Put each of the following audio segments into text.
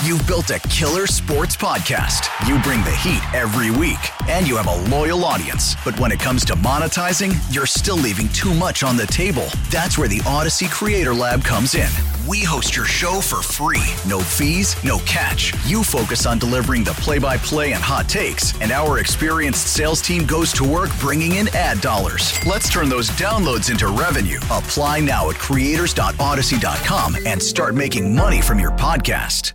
You've built a killer sports podcast. You bring the heat every week, and you have a loyal audience. But when it comes to monetizing, you're still leaving too much on the table. That's where the Odyssey Creator Lab comes in. We host your show for free. No fees, no catch. You focus on delivering the play-by-play and hot takes, and our experienced sales team goes to work bringing in ad dollars. Let's turn those downloads into revenue. Apply now at creators.odyssey.com and start making money from your podcast.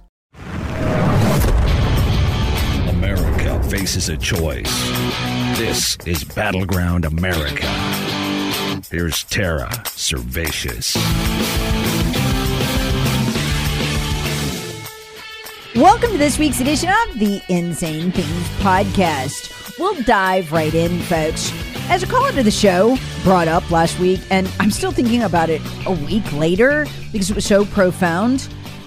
America faces a choice. This is Battleground America. Here's Tara Servatius. Welcome to this week's edition of the Insane Things Podcast. We'll dive right in, folks. As a caller to the show brought up last week, and I'm still thinking about it a week later because it was so profound,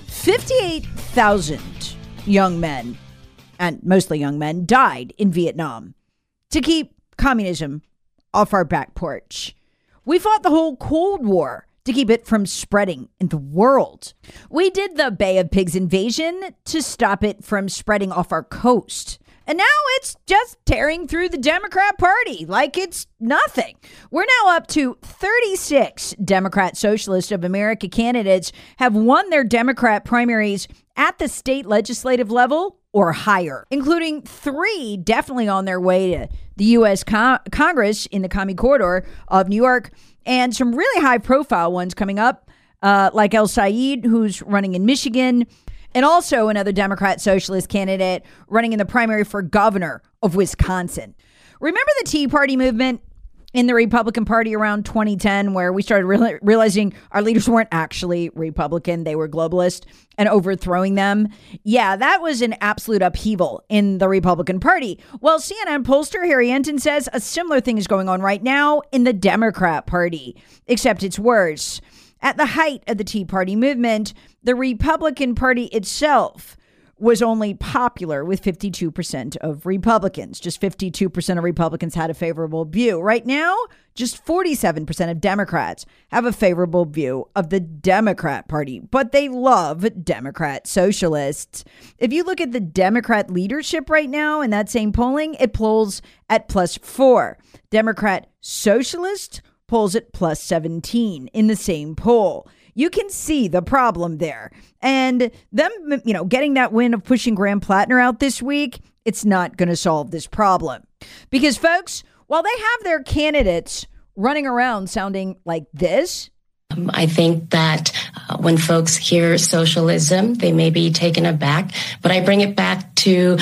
58,000 young men, and mostly young men, died in Vietnam to keep communism off our back porch. We fought the whole Cold War to keep it from spreading in the world. We did the Bay of Pigs invasion to stop it from spreading off our coast. And now it's just tearing through the Democrat Party like it's nothing. We're now up to 36 Democrat Socialist of America candidates have won their Democrat primaries at the state legislative level or higher, including 3 definitely on their way to the U.S. Congress in the Commie Corridor of New York, and some really high-profile ones coming up, like El Sayed, who's running in Michigan, and also another Democrat socialist candidate running in the primary for governor of Wisconsin. Remember the Tea Party movement in the Republican Party around 2010, where we started realizing our leaders weren't actually Republican, they were globalist, and overthrowing them? Yeah, that was an absolute upheaval in the Republican Party. Well, CNN pollster Harry Enton says a similar thing is going on right now in the Democrat Party, except it's worse. At the height of the Tea Party movement, the Republican Party itself was only popular with 52% of Republicans. Just 52% of Republicans had a favorable view. Right now, just 47% of Democrats have a favorable view of the Democrat Party, but they love Democrat socialists. If you look at the Democrat leadership right now in that same polling, it polls at +4. Democrat socialist polls at +17 in the same poll. You can see the problem there. And them, getting that win of pushing Graham Plattner out this week, it's not going to solve this problem. Because, folks, while they have their candidates running around sounding like this, I think that when folks hear socialism, they may be taken aback. But I bring it back to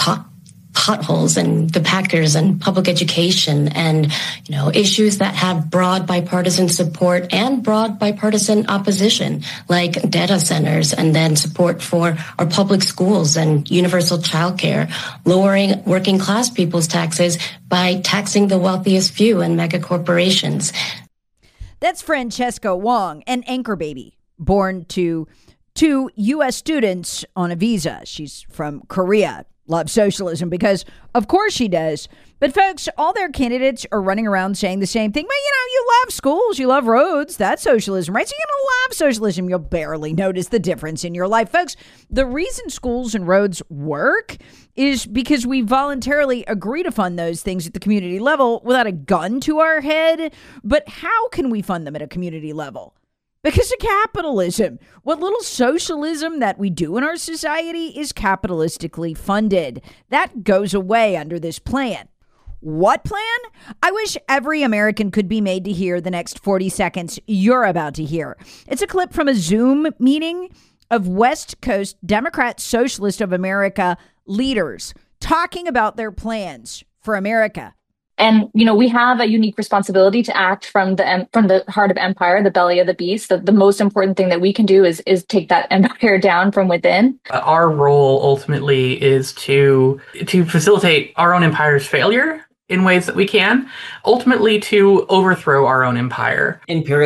potholes and the Packers and public education and, issues that have broad bipartisan support and broad bipartisan opposition, like data centers, and then support for our public schools and universal childcare, lowering working class people's taxes by taxing the wealthiest few and mega corporations. That's Francesca Wong, an anchor baby born to 2 U.S. students on a visa. She's from Korea. Loves socialism because, of course, she does. But, folks, all their candidates are running around saying the same thing. Well, you love schools, you love roads. That's socialism, right? So you're going to love socialism. You'll barely notice the difference in your life. Folks, the reason schools and roads work is because we voluntarily agree to fund those things at the community level without a gun to our head. But how can we fund them at a community level? Because of capitalism. What little socialism that we do in our society is capitalistically funded. That goes away under this plan. What plan? I wish every American could be made to hear the next 40 seconds you're about to hear. It's a clip from a Zoom meeting of West Coast Democrat Socialist of America leaders talking about their plans for America. And, we have a unique responsibility to act from the heart of empire, the belly of the beast. The most important thing that we can do is take that empire down from within. Our role ultimately is to facilitate our own empire's failure in ways that we can, ultimately to overthrow our own empire.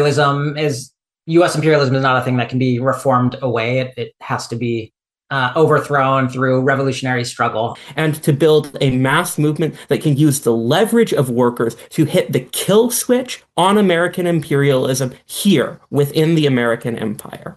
U.S. imperialism is not a thing that can be reformed away. It has to be overthrown through revolutionary struggle. And to build a mass movement that can use the leverage of workers to hit the kill switch on American imperialism here within the American empire.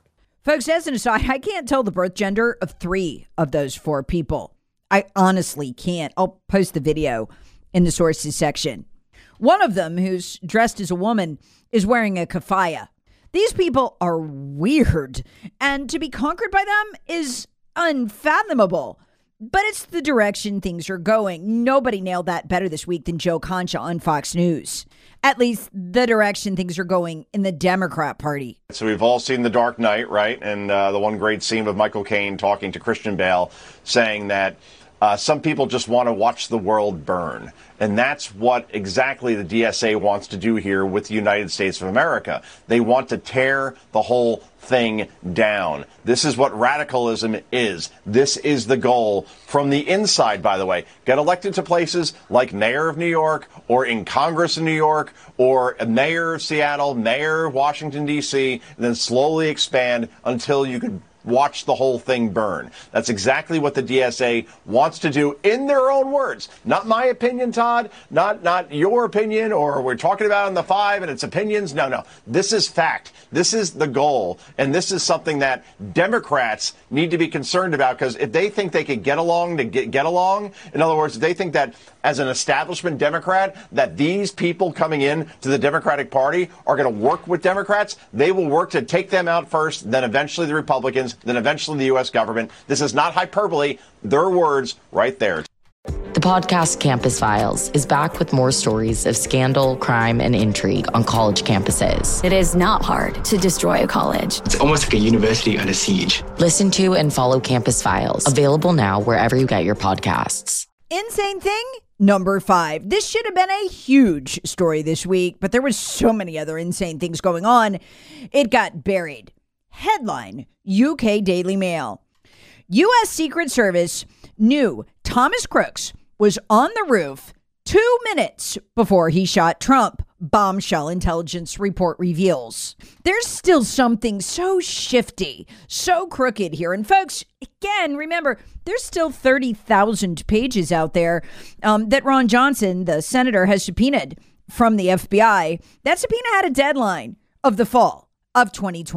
Folks, as an aside, I can't tell the birth gender of 3 of those 4 people. I honestly can't. I'll post the video in the sources section. One of them, who's dressed as a woman, is wearing a keffiyeh. These people are weird, and to be conquered by them is unfathomable. But it's the direction things are going. Nobody nailed that better this week than Joe Concha on Fox News. At least the direction things are going in the Democrat Party. So we've all seen The Dark Knight, right? And the one great scene with Michael Caine talking to Christian Bale, saying that some people just want to watch the world burn. And that's what exactly the DSA wants to do here with the United States of America. They want to tear the whole thing down. This is what radicalism is. This is the goal from the inside, by the way. Get elected to places like mayor of New York or in Congress in New York or mayor of Seattle, mayor of Washington, D.C., and then slowly expand until you could watch the whole thing burn. That's exactly what the DSA wants to do in their own words. Not my opinion, Todd. Not your opinion, or we're talking about in the 5 and it's opinions. No. This is fact. This is the goal. And this is something that Democrats need to be concerned about, because if they think they could get along to get along, in other words, if they think that as an establishment Democrat, that these people coming in to the Democratic Party are going to work with Democrats, they will work to take them out first, then eventually the Republicans, then eventually the U.S. government. This is not hyperbole. Their words right there. The podcast Campus Files is back with more stories of scandal, crime, and intrigue on college campuses. It is not hard to destroy a college. It's almost like a university under siege. Listen to and follow Campus Files, available now wherever you get your podcasts. Insane thing number 5. This should have been a huge story this week, but there was so many other insane things going on, it got buried. Headline, UK Daily Mail. U.S. Secret Service knew Thomas Crooks was on the roof 2 minutes before he shot Trump. Bombshell intelligence report reveals. There's still something so shifty, so crooked here. And folks, again, remember, there's still 30,000 pages out there that Ron Johnson, the senator, has subpoenaed from the FBI. That subpoena had a deadline of the fall of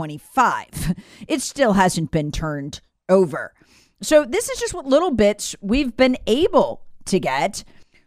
2025. It still hasn't been turned over. So this is just what little bits we've been able to get,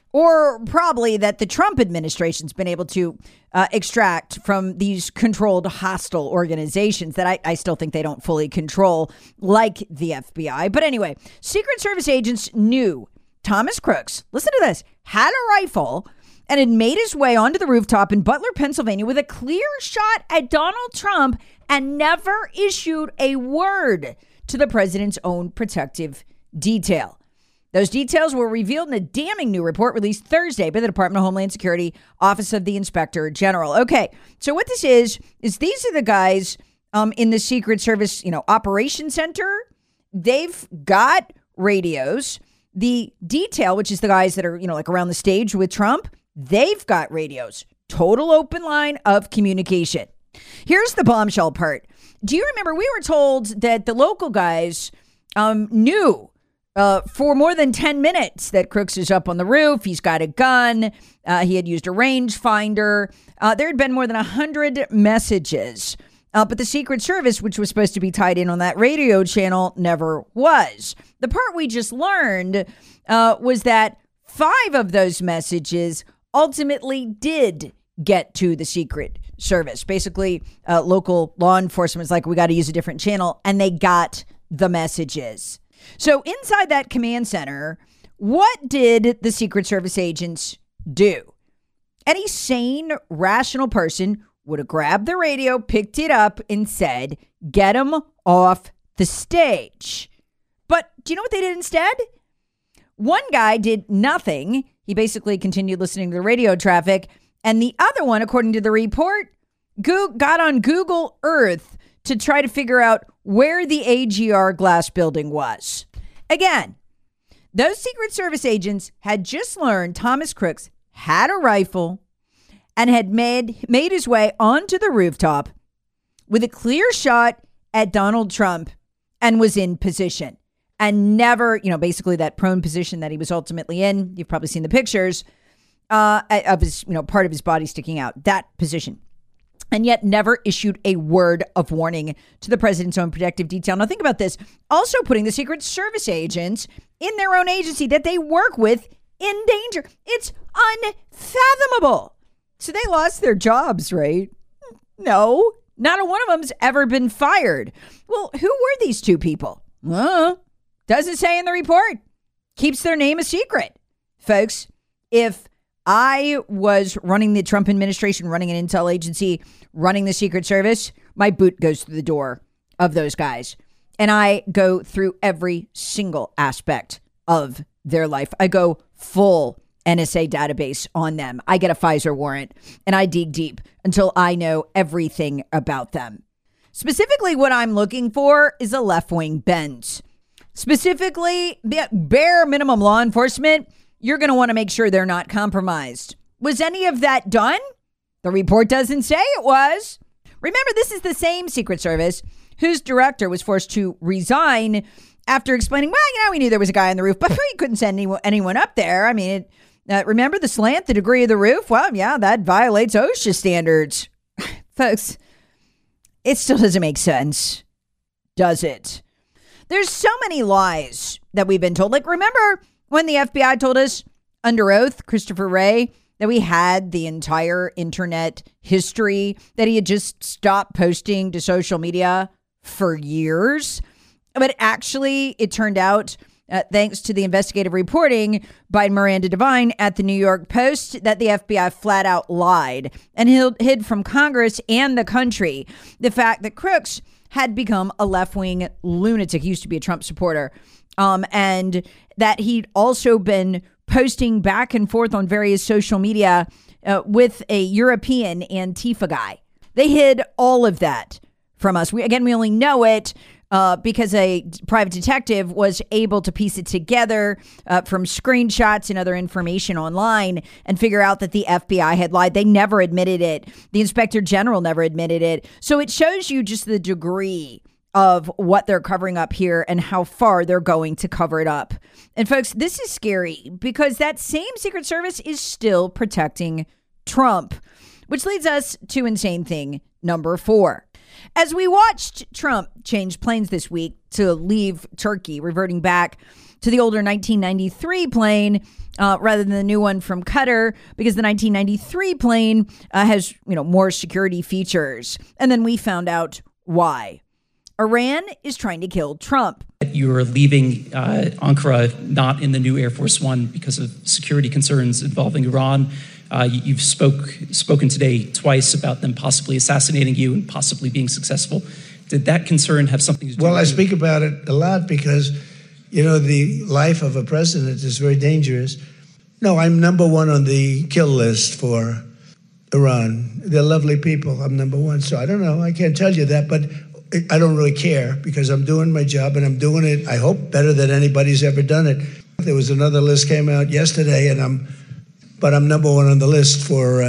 or probably that the Trump administration's been able to extract from these controlled hostile organizations that I still think they don't fully control, like the FBI. But anyway, Secret Service agents knew Thomas Crooks, listen to this, had a rifle and had made his way onto the rooftop in Butler, Pennsylvania with a clear shot at Donald Trump and never issued a word to the president's own protective detail. Those details were revealed in a damning new report released Thursday by the Department of Homeland Security, Office of the Inspector General. Okay, so what this is these are the guys in the Secret Service, Operations Center. They've got radios. The detail, which is the guys that are, like around the stage with Trump, they've got radios. Total open line of communication. Here's the bombshell part. Do you remember we were told that the local guys knew for more than 10 minutes that Crooks is up on the roof. He's got a gun. He had used a rangefinder. There had been more than 100 messages. But the Secret Service, which was supposed to be tied in on that radio channel, never was. The part we just learned was that 5 of those messages ultimately did get to the Secret Service. Basically, local law enforcement was like, we got to use a different channel, and they got the messages. So inside that command center, what did the Secret Service agents do? Any sane, rational person would have grabbed the radio, picked it up, and said, get him off the stage. But do you know what they did instead? One guy did nothing. He basically continued listening to the radio traffic. And the other one, according to the report, got on Google Earth to try to figure out where the AGR glass building was. Again, those Secret Service agents had just learned Thomas Crooks had a rifle and had made his way onto the rooftop with a clear shot at Donald Trump and was in position. And never, basically that prone position that he was ultimately in. You've probably seen the pictures of his, part of his body sticking out, that position. and yet never issued a word of warning to the president's own protective detail. Now think about this. Also putting the Secret Service agents in their own agency that they work with in danger. It's unfathomable. So they lost their jobs, right? No, not a one of them's ever been fired. Well, who were these two people? Doesn't say in the report. Keeps their name a secret. Folks, if I was running the Trump administration, running an intel agency, running the Secret Service, my boot goes through the door of those guys. And I go through every single aspect of their life. I go full NSA database on them. I get a FISA warrant and I dig deep until I know everything about them. Specifically, what I'm looking for is a left-wing bend. Specifically, bare minimum law enforcement, you're going to want to make sure they're not compromised. Was any of that done? The report doesn't say it was. Remember, this is the same Secret Service whose director was forced to resign after explaining, well, we knew there was a guy on the roof, but we couldn't send anyone up there. I mean, remember the slant, the degree of the roof? Well, yeah, that violates OSHA standards. Folks, it still doesn't make sense, does it? There's so many lies that we've been told. Like, remember when the FBI told us under oath, Christopher Wray, that we had the entire internet history, that he had just stopped posting to social media for years? But actually, it turned out, thanks to the investigative reporting by Miranda Devine at the New York Post, that the FBI flat out lied and hid from Congress and the country the fact that Crooks had become a left-wing lunatic. He used to be a Trump supporter. And that he'd also been posting back and forth on various social media with a European Antifa guy. They hid all of that from us. We only know it because a private detective was able to piece it together from screenshots and other information online and figure out that the FBI had lied. They never admitted it. The Inspector General never admitted it. So it shows you just the degree of what they're covering up here and how far they're going to cover it up. And folks, this is scary because that same Secret Service is still protecting Trump, which leads us to insane thing number 4. As we watched Trump change planes this week to leave Turkey, reverting back to the older 1993 plane rather than the new one from Qatar, because the 1993 plane has, more security features. And then we found out why. Iran is trying to kill Trump. You are leaving Ankara not in the new Air Force One because of security concerns involving Iran. You've spoken today twice about them possibly assassinating you and possibly being successful. Did that concern have something to do with it? Well, I speak about it a lot because, the life of a president is very dangerous. No, I'm number one on the kill list for Iran. They're lovely people. I'm number one. So I don't know. I can't tell you that, but I don't really care because I'm doing my job and I'm doing it, I hope, better than anybody's ever done it. There was another list came out yesterday, but I'm number one on the list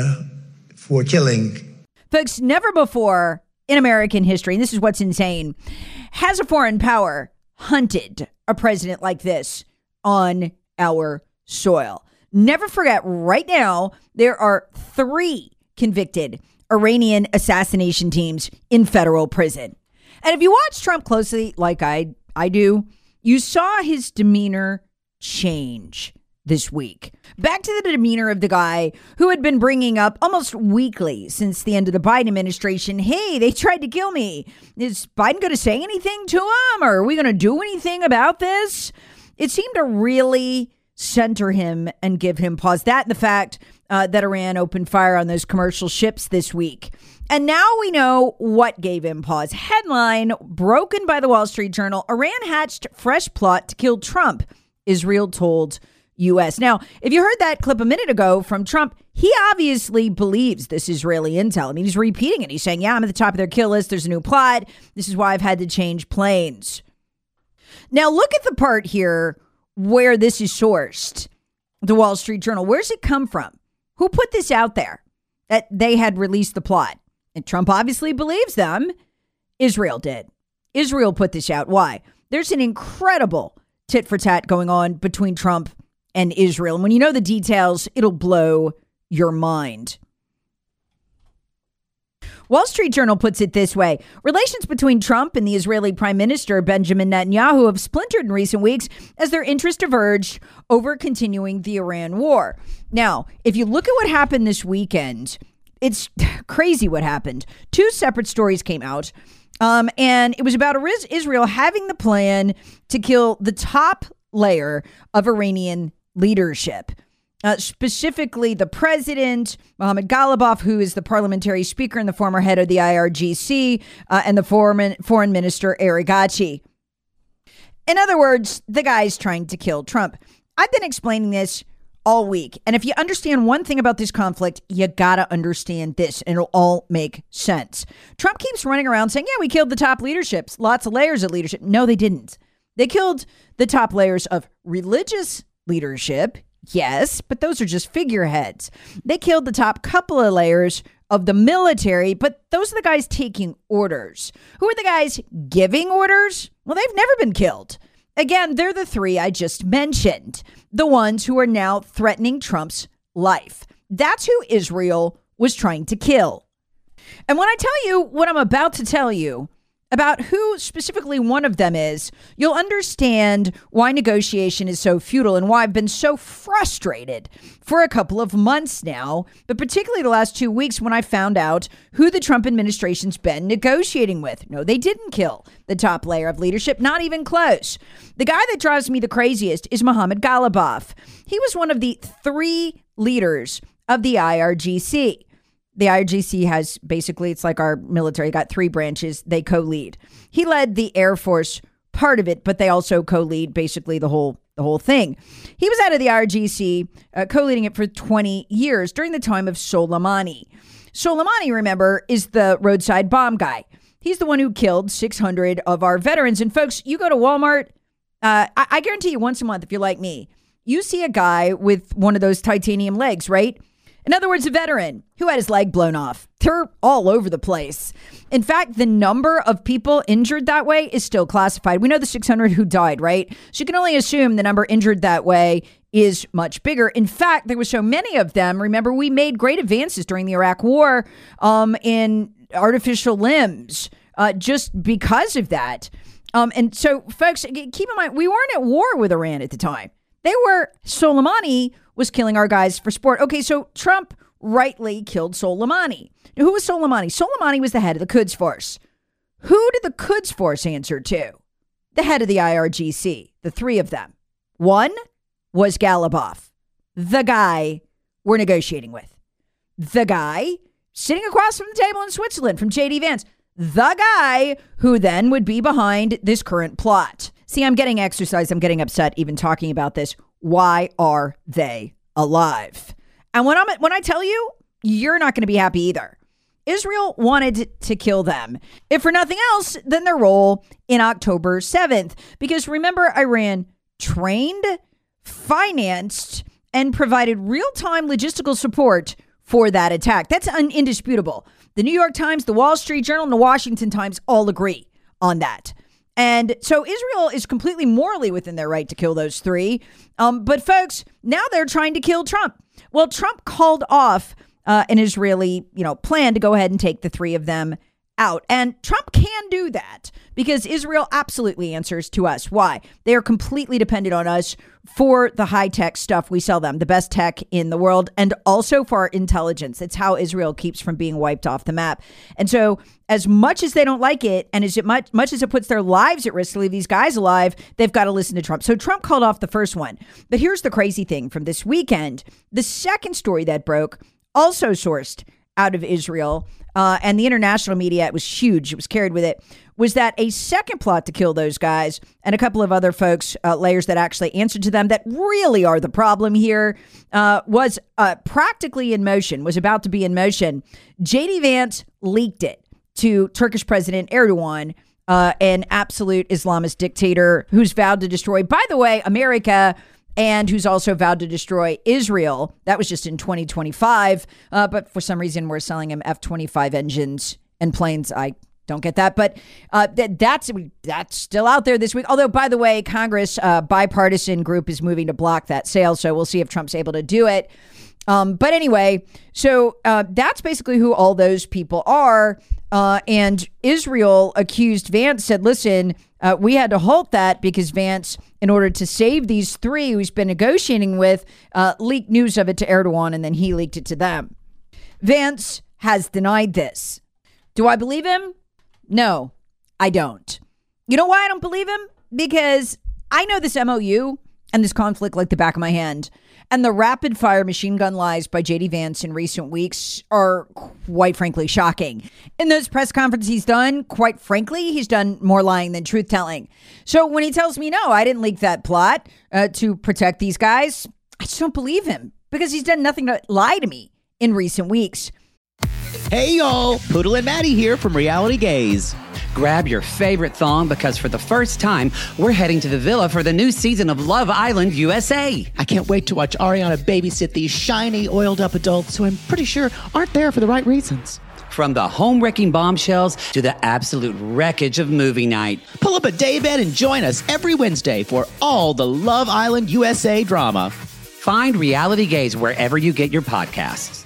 for killing. Folks, never before in American history, and this is what's insane, has a foreign power hunted a president like this on our soil. Never forget, right now, there are 3 convicted Iranian assassination teams in federal prison. And if you watch Trump closely, like I do, you saw his demeanor change this week. Back to the demeanor of the guy who had been bringing up almost weekly since the end of the Biden administration, hey, they tried to kill me. Is Biden going to say anything to him? Or are we going to do anything about this? It seemed to really center him and give him pause. That and the fact that Iran opened fire on those commercial ships this week. And now we know what gave him pause. Headline broken by the Wall Street Journal: Iran hatched fresh plot to kill Trump, Israel told U.S. Now, if you heard that clip a minute ago from Trump, he obviously believes this Israeli intel. I mean, he's repeating it. He's saying, yeah, I'm at the top of their kill list. There's a new plot. This is why I've had to change planes. Now, look at the part here where this is sourced. The Wall Street Journal. Where's it come from? Who put this out there that they had released the plot? And Trump obviously believes them. Israel did. Israel put this out. Why? There's an incredible tit for tat going on between Trump and Israel. And when you know the details, it'll blow your mind. Wall Street Journal puts it this way. Relations between Trump and the Israeli Prime Minister Benjamin Netanyahu have splintered in recent weeks as their interests diverged over continuing the Iran war. Now, if you look at what happened this weekend, it's crazy what happened. Two separate stories came out, and it was about Israel having the plan to kill the top layer of Iranian leadership. Specifically the president, Mohammad Ghalibaf, who is the parliamentary speaker and the former head of the IRGC, and the foreign minister, Araghchi. In other words, the guy's trying to kill Trump. I've been explaining this all week. And if you understand one thing about this conflict, you gotta understand this, and it'll all make sense. Trump keeps running around saying, yeah, we killed the top leaderships, lots of layers of leadership. No, they didn't. They killed the top layers of religious leadership. Yes, but those are just figureheads. They killed the top couple of layers of the military, but those are the guys taking orders. Who are the guys giving orders? Well, they've never been killed. Again, they're the three I just mentioned, the ones who are now threatening Trump's life. That's who Israel was trying to kill. And when I tell you what I'm about to tell you about who specifically one of them is, you'll understand why negotiation is so futile and why I've been so frustrated for a couple of months now, but particularly the last 2 weeks when I found out who the Trump administration's been negotiating with. No, they didn't kill the top layer of leadership, not even close. The guy that drives me the craziest is Mohammad Ghalibaf. He was one of the three leaders of the IRGC. The IRGC has basically, it's like our military, got three branches. They co-lead. He led the Air Force part of it, but they also co-lead basically the whole thing. He was out of the IRGC, co-leading it for 20 years during the time of Soleimani. Soleimani, remember, is the roadside bomb guy. He's the one who killed 600 of our veterans. And folks, you go to Walmart, I guarantee you once a month, if you're like me, you see a guy with one of those titanium legs, right? In other words, a veteran who had his leg blown off. They're all over the place. In fact, the number of people injured that way is still classified. We know the 600 who died, right? So you can only assume the number injured that way is much bigger. In fact, there were so many of them. Remember, we made great advances during the Iraq War in artificial limbs just because of that. And so, folks, keep in mind, we weren't at war with Iran at the time. Soleimani was killing our guys for sport. Okay, so Trump rightly killed Soleimani. Now, who was Soleimani? Soleimani was the head of the Quds Force. Who did the Quds Force answer to? The head of the IRGC, the three of them. One was Ghalibaf, the guy we're negotiating with. The guy sitting across from the table in Switzerland from J.D. Vance. The guy who then would be behind this current plot. See, I'm getting exercise. I'm getting upset even talking about this. Why are they alive? And when I tell you, you're not going to be happy either. Israel wanted to kill them, if for nothing else than their role in October 7th. Because remember, Iran trained, financed, and provided real-time logistical support for that attack. That's indisputable. The New York Times, the Wall Street Journal, and the Washington Times all agree on that. And so Israel is completely morally within their right to kill those three. But folks, now they're trying to kill Trump. Well, Trump called off an Israeli, plan to go ahead and take the three of them out. And Trump can do that because Israel absolutely answers to us. Why? They are completely dependent on us for the high-tech stuff we sell them, the best tech in the world, and also for our intelligence. It's how Israel keeps from being wiped off the map. And so as much as they don't like it, and as much as it puts their lives at risk to leave these guys alive, they've got to listen to Trump. So Trump called off the first one. But here's the crazy thing from this weekend. The second story that broke, also sourced out of Israel, and the international media, it was huge, it was carried with it, was that a second plot to kill those guys and a couple of other folks, layers that actually answered to them that really are the problem here, was practically in motion, was about to be in motion. J.D. Vance leaked it to Turkish President Erdogan, an absolute Islamist dictator who's vowed to destroy, by the way, America, and who's also vowed to destroy Israel. That was just in 2025. But for some reason, we're selling him F-25 engines and planes. I don't get that. But that's still out there this week. Although, by the way, Congress, bipartisan group is moving to block that sale. So we'll see if Trump's able to do it. But anyway, so that's basically who all those people are. And Israel accused Vance, said, listen, we had to halt that because Vance, in order to save these three who he's been negotiating with, leaked news of it to Erdogan, and then he leaked it to them. Vance has denied this. Do I believe him? No, I don't. You know why I don't believe him? Because I know this MOU and this conflict like the back of my hand. And the rapid fire machine gun lies by J.D. Vance in recent weeks are quite frankly shocking. In those press conferences he's done, quite frankly, he's done more lying than truth telling. So when he tells me, no, I didn't leak that plot to protect these guys, I just don't believe him because he's done nothing to lie to me in recent weeks. Hey y'all, Poodle and Maddie here from Reality Gaze. Grab your favorite thong because for the first time, we're heading to the villa for the new season of Love Island USA. I can't wait to watch Ariana babysit these shiny, oiled-up adults who I'm pretty sure aren't there for the right reasons. From the home-wrecking bombshells to the absolute wreckage of movie night. Pull up a daybed and join us every Wednesday for all the Love Island USA drama. Find Reality Gaze wherever you get your podcasts.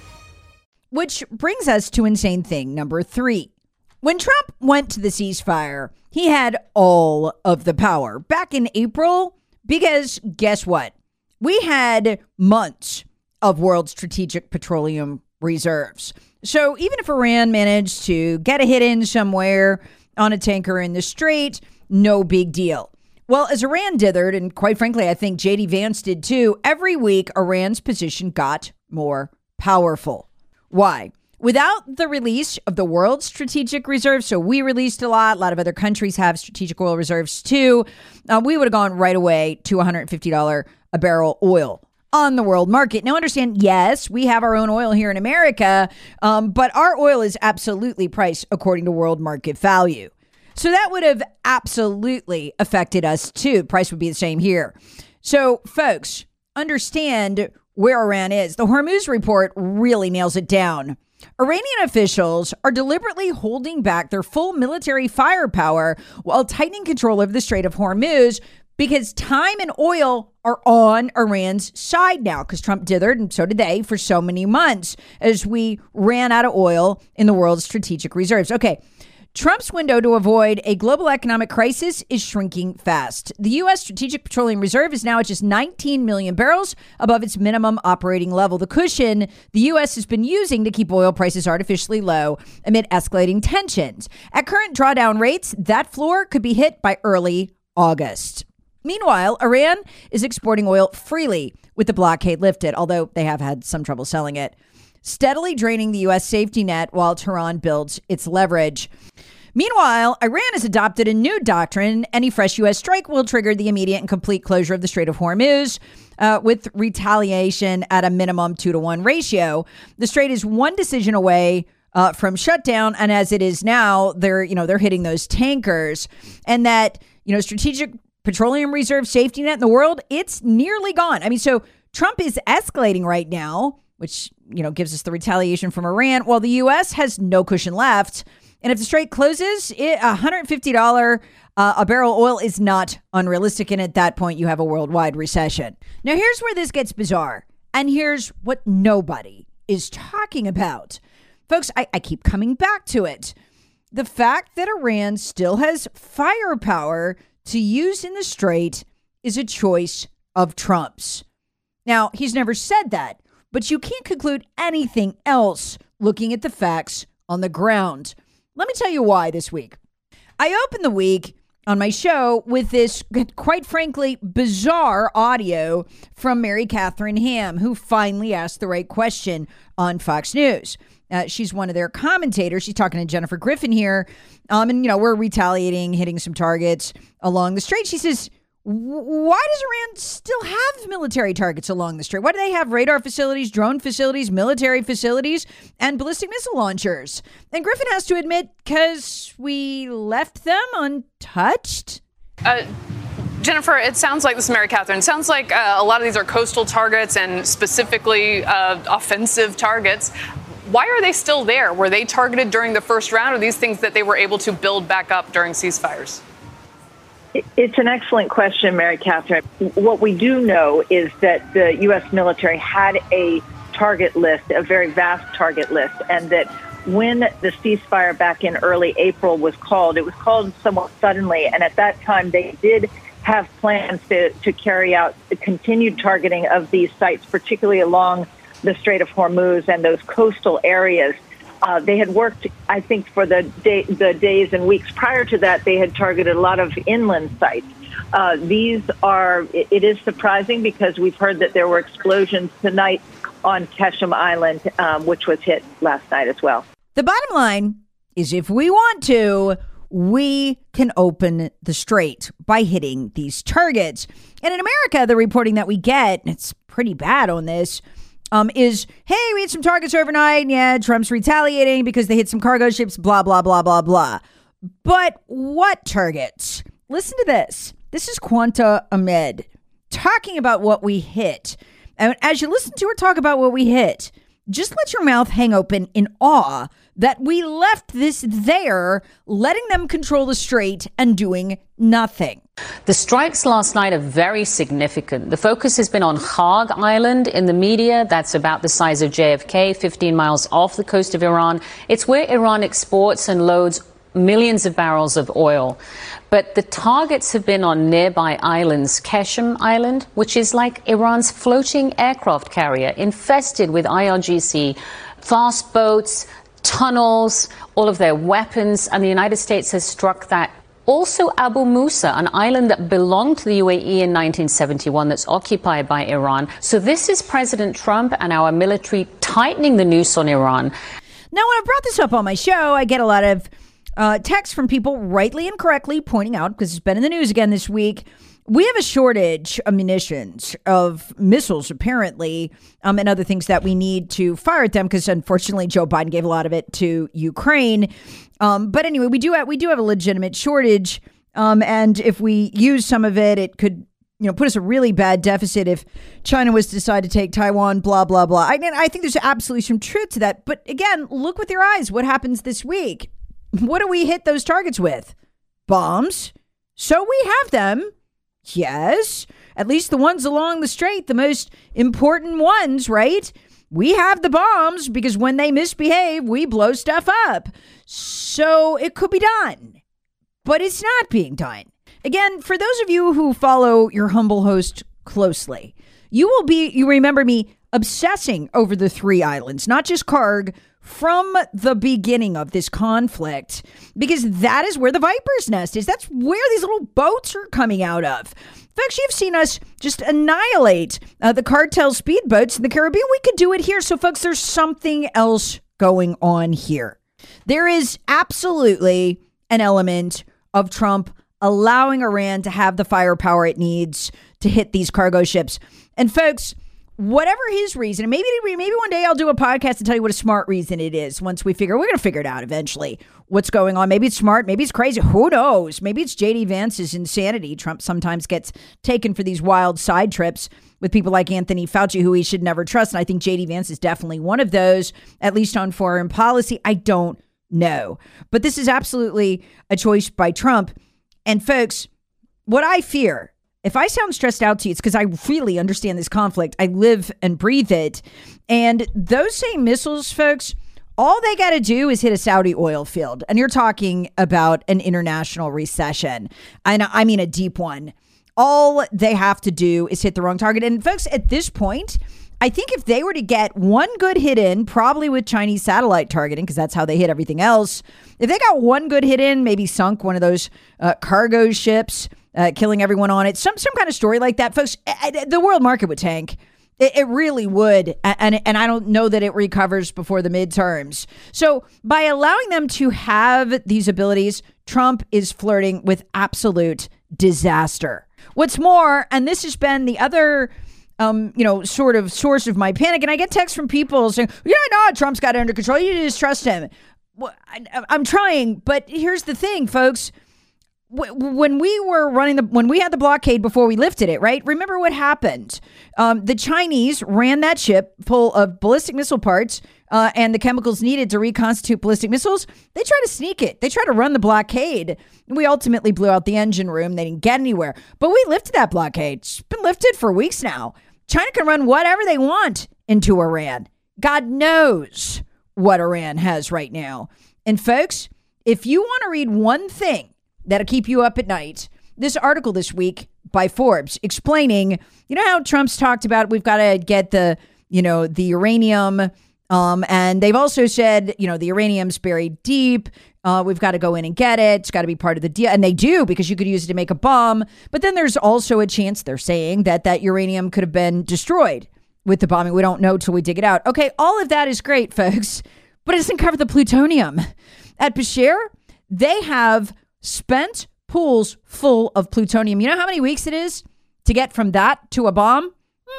Which brings us to insane thing number 3. When Trump went to the ceasefire, he had all of the power back in April because guess what? We had months of world strategic petroleum reserves. So even if Iran managed to get a hit in somewhere on a tanker in the Strait, no big deal. Well, as Iran dithered, and quite frankly, I think J.D. Vance did too, every week Iran's position got more powerful. Why? Without the release of the world's strategic reserves, so we released a lot of other countries have strategic oil reserves too, we would have gone right away to $150 a barrel oil on the world market. Now understand, yes, we have our own oil here in America, but our oil is absolutely priced according to world market value. So that would have absolutely affected us too. Price would be the same here. So folks, understand where Iran is. The Hormuz report really nails it down. Iranian officials are deliberately holding back their full military firepower while tightening control over the Strait of Hormuz because time and oil are on Iran's side now because Trump dithered, and so did they, for so many months as we ran out of oil in the world's strategic reserves. Okay. Trump's window to avoid a global economic crisis is shrinking fast. The U.S. Strategic Petroleum Reserve is now at just 19 million barrels above its minimum operating level. The cushion the U.S. has been using to keep oil prices artificially low amid escalating tensions. At current drawdown rates, that floor could be hit by early August. Meanwhile, Iran is exporting oil freely with the blockade lifted, although they have had some trouble selling it, steadily draining the U.S. safety net while Tehran builds its leverage. Meanwhile, Iran has adopted a new doctrine. Any fresh U.S. strike will trigger the immediate and complete closure of the Strait of Hormuz, with retaliation at a minimum 2-to-1 ratio. The Strait is one decision away from shutdown, and as it is now, they're hitting those tankers, and that strategic petroleum reserve safety net in the world, it's nearly gone. I mean, so Trump is escalating right now, which gives us the retaliation from Iran, while the U.S. has no cushion left. And if the Strait closes, $150 a barrel oil is not unrealistic. And at that point, you have a worldwide recession. Now, here's where this gets bizarre. And here's what nobody is talking about. Folks, I keep coming back to it. The fact that Iran still has firepower to use in the Strait is a choice of Trump's. Now, he's never said that, but you can't conclude anything else looking at the facts on the ground. Let me tell you why this week. I opened the week on my show with this, quite frankly, bizarre audio from Mary Catherine Ham, who finally asked the right question on Fox News. She's one of their commentators. She's talking to Jennifer Griffin here. And we're retaliating, hitting some targets along the Strait. She says, why does Iran still have military targets along the Strait? Why do they have radar facilities, drone facilities, military facilities, and ballistic missile launchers? And Griffin has to admit, because we left them untouched? Jennifer, it sounds like, this is Mary Catherine, it sounds like a lot of these are coastal targets and specifically offensive targets. Why are they still there? Were they targeted during the first round, or these things that they were able to build back up during ceasefires? It's an excellent question, Mary Catherine. What we do know is that the U.S. military had a target list, a very vast target list, and that when the ceasefire back in early April was called, it was called somewhat suddenly, and at that time they did have plans to carry out the continued targeting of these sites, particularly along the Strait of Hormuz and those coastal areas. They had worked, I think, for the days and weeks prior to that, they had targeted a lot of inland sites. It is surprising because we've heard that there were explosions tonight on Keshem Island, which was hit last night as well. The bottom line is if we want to, we can open the strait by hitting these targets. And in America, the reporting that we get, and it's pretty bad on this, is, hey, we hit some targets overnight. And yeah, Trump's retaliating because they hit some cargo ships, blah, blah, blah, blah, blah. But what targets? Listen to this. This is Quanta Ahmed talking about what we hit. And as you listen to her talk about what we hit, just let your mouth hang open in awe that we left this there, letting them control the strait and doing nothing. The strikes last night are very significant. The focus has been on Khag Island in the media. That's about the size of JFK, 15 miles off the coast of Iran. It's where Iran exports and loads millions of barrels of oil. But the targets have been on nearby islands, Keshem Island, which is like Iran's floating aircraft carrier, infested with IRGC, fast boats, tunnels, all of their weapons, and the United States has struck that. Also Abu Musa, an island that belonged to the UAE in 1971 that's occupied by Iran. So this is President Trump and our military tightening the noose on Iran. Now, when I brought this up on my show, I get a lot of texts from people rightly and correctly pointing out, because it's been in the news again this week, we have a shortage of munitions, of missiles, apparently, and other things that we need to fire at them, because unfortunately Joe Biden gave a lot of it to Ukraine. But anyway, we do have a legitimate shortage, and if we use some of it, it could put us a really bad deficit if China was to decide to take Taiwan, blah, blah, blah. I think there's absolutely some truth to that. But again, look with your eyes. What happens this week? What do we hit those targets with? Bombs. So we have them. Yes. At least the ones along the strait, the most important ones, right? We have the bombs because when they misbehave, we blow stuff up. So it could be done. But it's not being done. Again, for those of you who follow your humble host closely, you remember me obsessing over the 3 islands, not just Karg, from the beginning of this conflict, because that is where the Viper's Nest is. That's where these little boats are coming out of. Folks, you've seen us just annihilate the cartel speedboats in the Caribbean. We could do it here. So, folks, there's something else going on here. There is absolutely an element of Trump allowing Iran to have the firepower it needs to hit these cargo ships. And, folks, whatever his reason, maybe one day I'll do a podcast and tell you what a smart reason it is. Once we're going to figure it out eventually what's going on. Maybe it's smart. Maybe it's crazy. Who knows? Maybe it's JD Vance's insanity. Trump sometimes gets taken for these wild side trips with people like Anthony Fauci, who he should never trust. And I think JD Vance is definitely one of those, at least on foreign policy. I don't know. But this is absolutely a choice by Trump. And folks, what I fear, if I sound stressed out to you, it's because I really understand this conflict. I live and breathe it. And those same missiles, folks, all they got to do is hit a Saudi oil field. And you're talking about an international recession. I mean, a deep one. All they have to do is hit the wrong target. And folks, at this point, I think if they were to get one good hit in, probably with Chinese satellite targeting, because that's how they hit everything else. If they got one good hit in, maybe sunk one of those cargo ships, killing everyone on it, some kind of story like that, folks, the world market would tank. It really would. And I don't know that it recovers before the midterms. So by allowing them to have these abilities, Trump is flirting with absolute disaster. What's more, and this has been the other sort of source of my panic. And I get texts from people saying, Trump's got it under control. You just trust him. Well, I'm trying. But here's the thing, folks. When we were when we had the blockade before we lifted it, right? Remember what happened? The Chinese ran that ship full of ballistic missile parts and the chemicals needed to reconstitute ballistic missiles. They tried to sneak it. They tried to run the blockade. We ultimately blew out the engine room. They didn't get anywhere. But we lifted that blockade. It's been lifted for weeks now. China can run whatever they want into Iran. God knows what Iran has right now. And folks, if you want to read one thing that'll keep you up at night, this article this week by Forbes explaining, you know how Trump's talked about we've got to get the uranium, and they've also said, the uranium's buried deep. We've got to go in and get it. It's got to be part of the deal. And they do, because you could use it to make a bomb. But then there's also a chance, they're saying, that uranium could have been destroyed with the bombing. We don't know till we dig it out. Okay, all of that is great, folks, but it doesn't cover the plutonium. At Bushehr, they have spent pools full of plutonium. You know how many weeks it is to get from that to a bomb?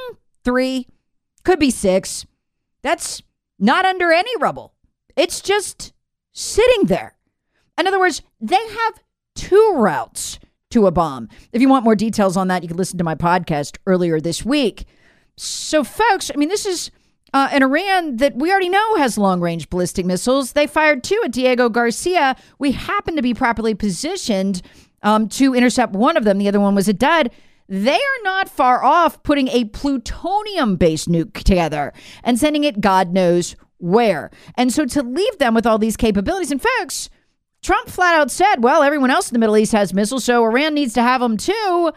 3, could be 6. That's not under any rubble. It's just sitting there. In other words, they have 2 routes to a bomb. If you want more details on that, you can listen to my podcast earlier this week. So, folks, this is an Iran that we already know has long-range ballistic missiles. They fired 2 at Diego Garcia. We happen to be properly positioned to intercept one of them. The other one was a dud. They are not far off putting a plutonium-based nuke together and sending it God knows where. And so to leave them with all these capabilities, and folks, Trump flat out said, well, everyone else in the Middle East has missiles, so Iran needs to have them too.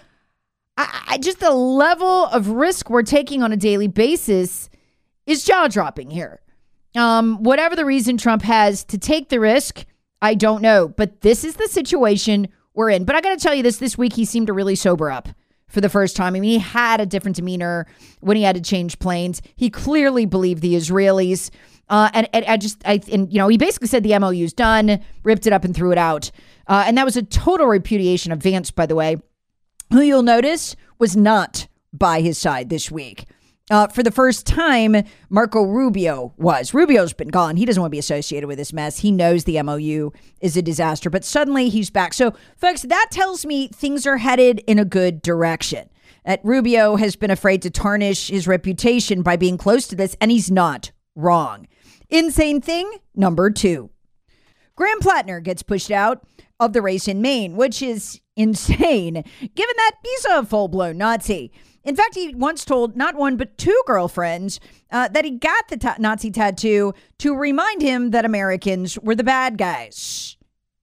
Just the level of risk we're taking on a daily basis is jaw-dropping here. Whatever the reason Trump has to take the risk, I don't know. But this is the situation we're in. But I got to tell you this week, he seemed to really sober up for the first time. He had a different demeanor when he had to change planes. He clearly believed the Israelis. And he basically said the MOU's done, ripped it up and threw it out. And that was a total repudiation of Vance, by the way, who you'll notice was not by his side this week. For the first time, Marco Rubio was. Rubio's been gone. He doesn't want to be associated with this mess. He knows the MOU is a disaster, but suddenly he's back. So, folks, that tells me things are headed in a good direction. That Rubio has been afraid to tarnish his reputation by being close to this, and he's not wrong. Insane thing number 2. Graham Plattner gets pushed out of the race in Maine, which is insane, given that he's a full-blown Nazi. In fact, he once told not one but 2 girlfriends that he got the Nazi tattoo to remind him that Americans were the bad guys.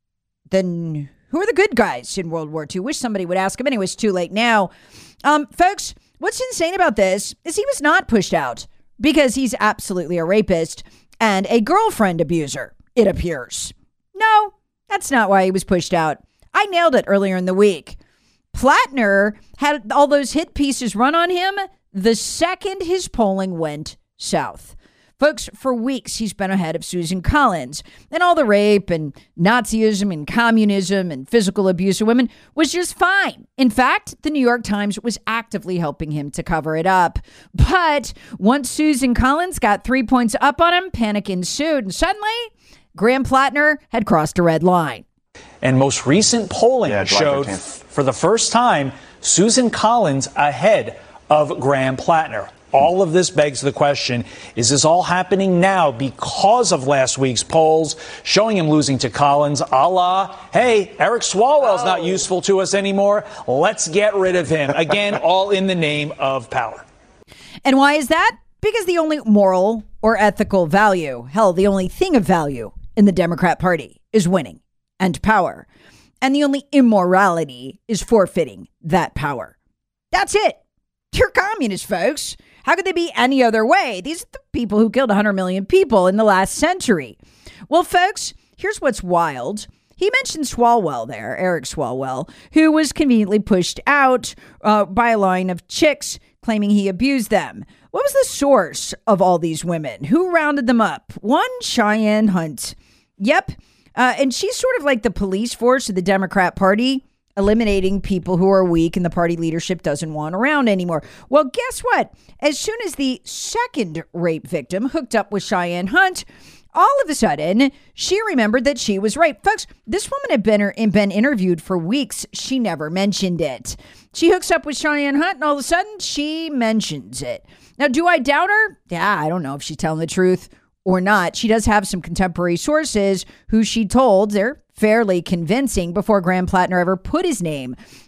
Then who are the good guys in World War II? Wish somebody would ask him. Anyway, it's too late now. Folks, what's insane about this is he was not pushed out because he's absolutely a rapist and a girlfriend abuser, it appears. No, that's not why he was pushed out. I nailed it earlier in the week. Plattner had all those hit pieces run on him the second his polling went south. Folks, for weeks, he's been ahead of Susan Collins, and all the rape and Nazism and communism and physical abuse of women was just fine. In fact, the New York Times was actively helping him to cover it up. But once Susan Collins got 3 points up on him, panic ensued, and suddenly, Graham Plattner had crossed a red line. And most recent polling showed for the first time Susan Collins ahead of Graham Plattner. All of this begs the question, is this all happening now because of last week's polls showing him losing to Collins, a la, hey, Eric Swalwell's not useful to us anymore. Let's get rid of him. Again, all in the name of power. And why is that? Because the only moral or ethical value, hell, the only thing of value in the Democrat Party is winning and power. And the only immorality is forfeiting that power. That's it. You're communists, folks. How could they be any other way? These are the people who killed 100 million people in the last century. Well, folks, here's what's wild. He mentioned Swalwell there, Eric Swalwell, who was conveniently pushed out by a line of chicks claiming he abused them. What was the source of all these women? Who rounded them up? One Cheyenne Hunt. Yep. And she's sort of like the police force of the Democrat Party, eliminating people who are weak and the party leadership doesn't want around anymore. Well, guess what? As soon as the second rape victim hooked up with Cheyenne Hunt, all of a sudden, she remembered that she was raped. Folks, this woman had been interviewed for weeks. She never mentioned it. She hooks up with Cheyenne Hunt, and all of a sudden, she mentions it. Now, do I doubt her? Yeah, I don't know if she's telling the truth or not. She does have some contemporary sources who she told they're fairly convincing before Graham Plattner ever put his name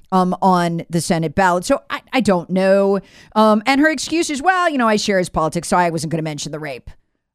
on the Senate ballot. So I don't know. And her excuse is, well, I share his politics, so I wasn't going to mention the rape.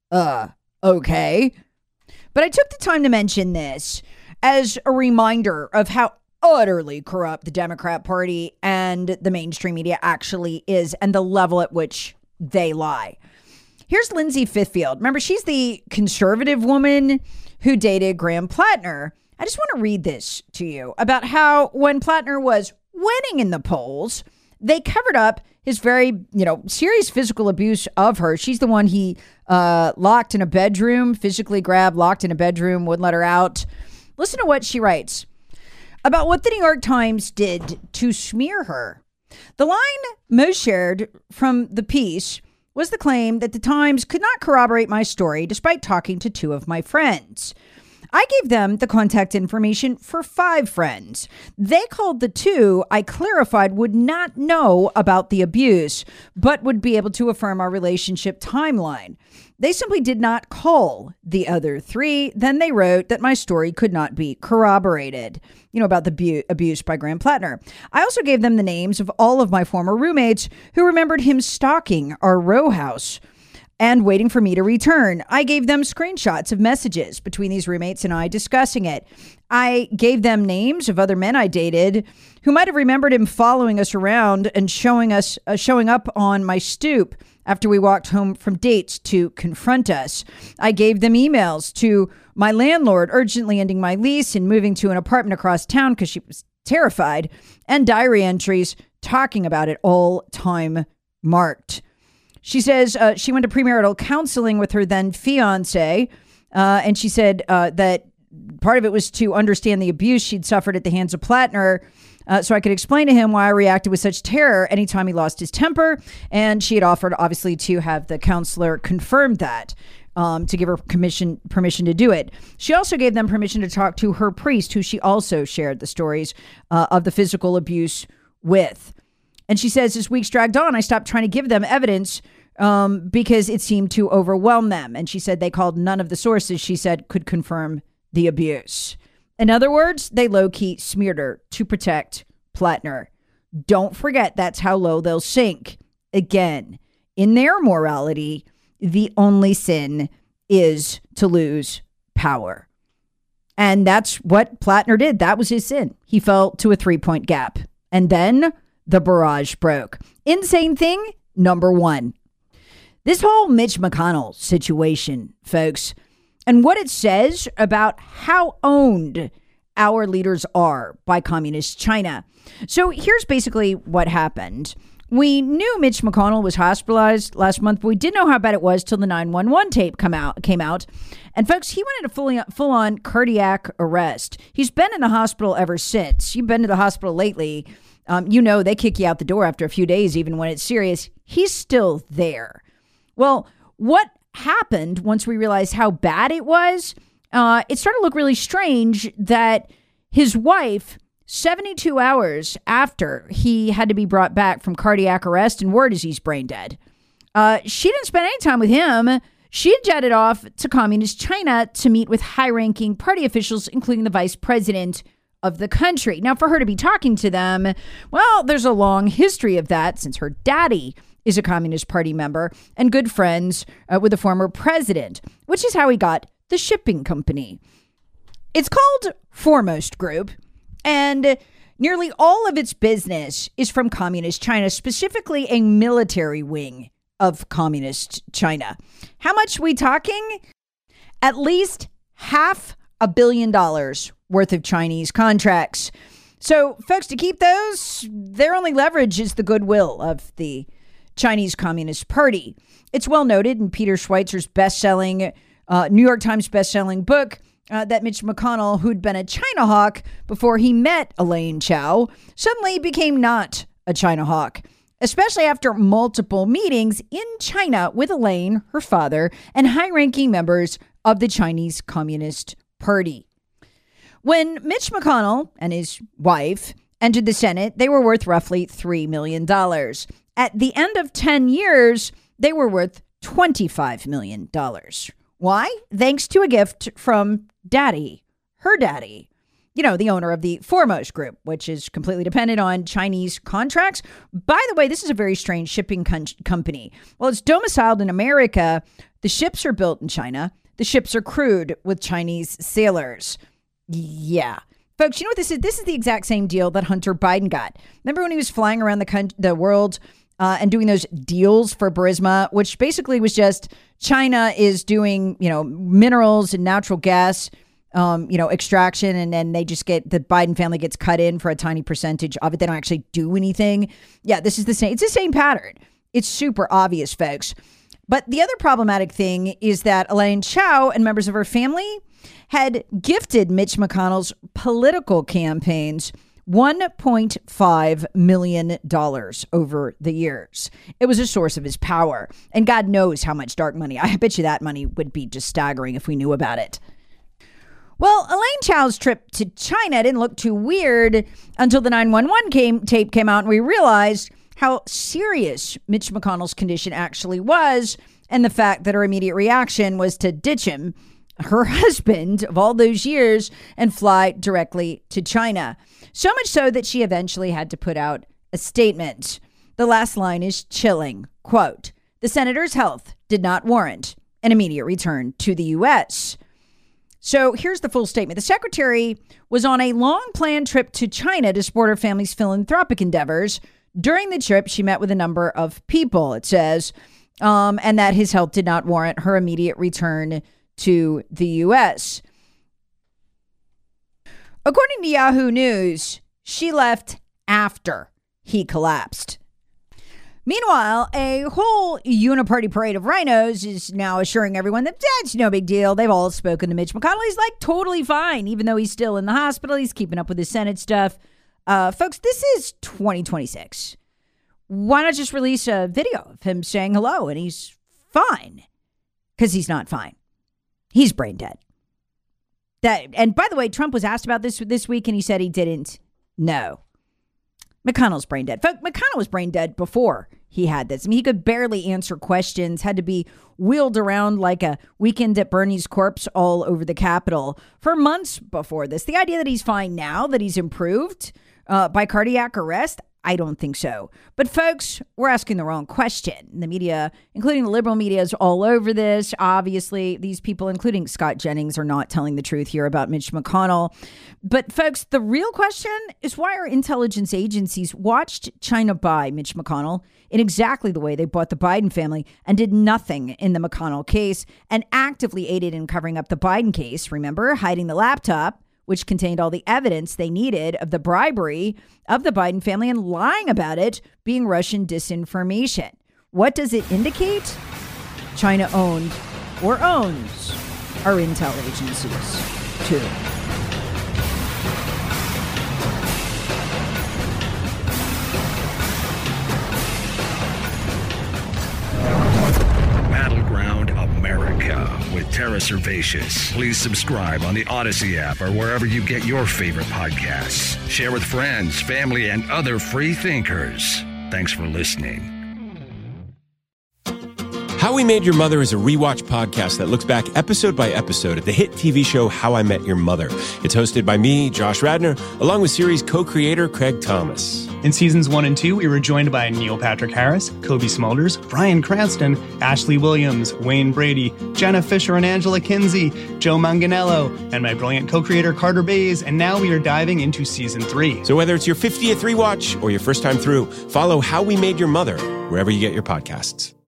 Okay. But I took the time to mention this as a reminder of how utterly corrupt the Democrat Party and the mainstream media actually is, and the level at which they lie. Here's Lindsay Fithfield. Remember, she's the conservative woman who dated Graham Plattner. I just want to read this to you about how when Plattner was winning in the polls, they covered up his very, serious physical abuse of her. She's the one he locked in a bedroom, physically grabbed, locked in a bedroom, wouldn't let her out. Listen to what she writes about what the New York Times did to smear her. The line most shared from the piece was the claim that the Times could not corroborate my story despite talking to 2 of my friends. I gave them the contact information for 5 friends. They called the 2 I clarified would not know about the abuse, but would be able to affirm our relationship timeline. They simply did not call the other 3. Then they wrote that my story could not be corroborated, about the abuse by Graham Plattner. I also gave them the names of all of my former roommates who remembered him stalking our row house and waiting for me to return. I gave them screenshots of messages between these roommates and I discussing it. I gave them names of other men I dated who might have remembered him following us around and showing up on my stoop after we walked home from dates to confront us. I gave them emails to my landlord urgently ending my lease and moving to an apartment across town because she was terrified, and diary entries talking about it, all time marked. She says she went to premarital counseling with her then fiance, and she said that part of it was to understand the abuse she'd suffered at the hands of Plattner, so I could explain to him why I reacted with such terror anytime he lost his temper. And she had offered, obviously, to have the counselor confirm that, to give her permission to do it. She also gave them permission to talk to her priest, who she also shared the stories of the physical abuse with. And she says, as weeks dragged on, I stopped trying to give them evidence because it seemed to overwhelm them. And she said they called none of the sources she said could confirm the abuse. In other words, they low-key smeared her to protect Plattner. Don't forget, that's how low they'll sink. Again, in their morality, the only sin is to lose power. And that's what Plattner did. That was his sin. He fell to a 3-point gap. And then the barrage broke. Insane thing number 1. This whole Mitch McConnell situation, folks, and what it says about how owned our leaders are by communist China. So here's basically what happened. We knew Mitch McConnell was hospitalized last month, but we didn't know how bad it was till the 911 tape came out. And folks, he went into full-on cardiac arrest. He's been in the hospital ever since. You've been to the hospital lately. They kick you out the door after a few days, even when it's serious. He's still there. Well, what happened once we realized how bad it was, it started to look really strange that his wife, 72 hours after he had to be brought back from cardiac arrest and word is he's brain dead, she didn't spend any time with him. She had jetted off to communist China to meet with high-ranking party officials, including the vice president of the country. Now, for her to be talking to them, well, there's a long history of that since her daddy is a Communist Party member and good friends with the former president, which is how he got the shipping company. It's called Foremost Group, and nearly all of its business is from Communist China, specifically a military wing of Communist China. How much we talking? At least $500 million worth of Chinese contracts. So, folks, to keep those, their only leverage is the goodwill of the Chinese Communist Party. It's well noted in Peter Schweizer's best-selling, New York Times best-selling book that Mitch McConnell, who'd been a China hawk before he met Elaine Chao, suddenly became not a China hawk, especially after multiple meetings in China with Elaine, her father, and high-ranking members of the Chinese Communist Party. When Mitch McConnell and his wife entered the Senate, they were worth roughly $3 million. At the end of 10 years, they were worth $25 million. Why? Thanks to a gift from Daddy, her daddy, the owner of the Foremost Group, which is completely dependent on Chinese contracts. By the way, this is a very strange shipping company. Well, it's domiciled in America. The ships are built in China. The ships are crewed with Chinese sailors. Yeah. Folks, you know what this is? This is the exact same deal that Hunter Biden got. Remember when he was flying around the world and doing those deals for Burisma, which basically was just China is doing, minerals and natural gas, extraction, and then the Biden family gets cut in for a tiny percentage of it. They don't actually do anything. Yeah, this is the same. It's the same pattern. It's super obvious, folks. But the other problematic thing is that Elaine Chao and members of her family had gifted Mitch McConnell's political campaigns $1.5 million over the years. It was a source of his power. And God knows how much dark money. I bet you that money would be just staggering if we knew about it. Well, Elaine Chao's trip to China didn't look too weird until the 911 tape came out and we realized how serious Mitch McConnell's condition actually was, and the fact that her immediate reaction was to ditch him, her husband of all those years, and fly directly to China. So much so that she eventually had to put out a statement. The last line is chilling. Quote, "The senator's health did not warrant an immediate return to the U.S." So here's the full statement. The secretary was on a long-planned trip to China to support her family's philanthropic endeavors. During the trip, she met with a number of people, it says, and that his health did not warrant her immediate return to the U.S. According to Yahoo News, she left after he collapsed. Meanwhile, a whole uniparty parade of rhinos is now assuring everyone that that's no big deal. They've all spoken to Mitch McConnell. He's totally fine, even though he's still in the hospital. He's keeping up with his Senate stuff. Folks, this is 2026. Why not just release a video of him saying hello and he's fine? Because he's not fine. He's brain dead. And by the way, Trump was asked about this week and he said he didn't know. McConnell's brain dead. Folks, McConnell was brain dead before he had this. I mean, he could barely answer questions, had to be wheeled around like a Weekend at Bernie's corpse all over the Capitol for months before this. The idea that he's fine now, that he's improved by cardiac arrest, I don't think so. But folks, we're asking the wrong question. The media, including the liberal media, is all over this. Obviously, these people, including Scott Jennings, are not telling the truth here about Mitch McConnell. But folks, the real question is why our intelligence agencies watched China buy Mitch McConnell in exactly the way they bought the Biden family and did nothing in the McConnell case and actively aided in covering up the Biden case. Remember, hiding the laptop, which contained all the evidence they needed of the bribery of the Biden family and lying about it being Russian disinformation. What does it indicate? China owned or owns our intel agencies, too. Battleground America with Tara Servatius. Please subscribe on the Odyssey app or wherever you get your favorite podcasts. Share with friends, family, and other free thinkers. Thanks for listening. How We Made Your Mother is a rewatch podcast that looks back episode by episode at the hit TV show How I Met Your Mother. It's hosted by me, Josh Radnor, along with series co-creator Craig Thomas. In seasons 1 and 2, we were joined by Neil Patrick Harris, Kobe Smulders, Bryan Cranston, Ashley Williams, Wayne Brady, Jenna Fisher and Angela Kinsey, Joe Manganiello, and my brilliant co-creator Carter Bays, and now we are diving into season 3. So whether it's your 50th rewatch or your first time through, follow How We Made Your Mother wherever you get your podcasts.